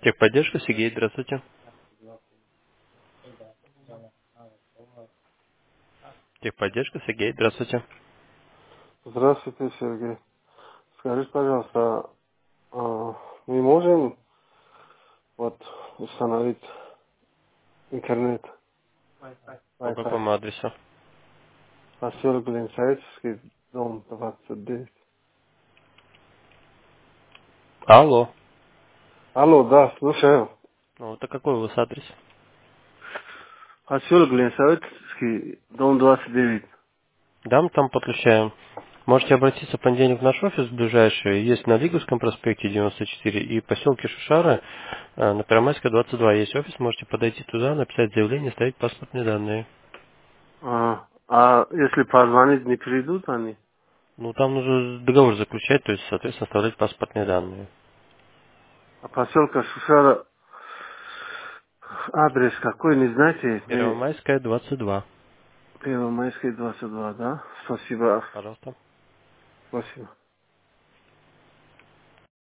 Техподдержка, Сергей, здравствуйте. Техподдержка, Сергей, здравствуйте. Здравствуйте, Сергей. Скажите, пожалуйста, мы можем вот установить интернет, По Wi-Fi? какому адресу? Поселок Ленсайцевский, дом 29. Алло. Алло, да, слушаю. Ну, это какой у вас адрес? Поселок Ленсайцевский, дом 29. Да, мы там подключаем. Можете обратиться в понедельник в наш офис ближайший. Есть на Лиговском проспекте 94 и в поселке Шушара на Первомайской 22 есть офис. Можете подойти туда, написать заявление, ставить паспортные данные. А если позвонить, не придут они? Ну, там нужно договор заключать, то есть, соответственно, оставлять паспортные данные. А поселка Шушара, адрес какой, не знаете? Мне Первомайская 22. Первомайский 22, да? Спасибо. Пожалуйста. Спасибо.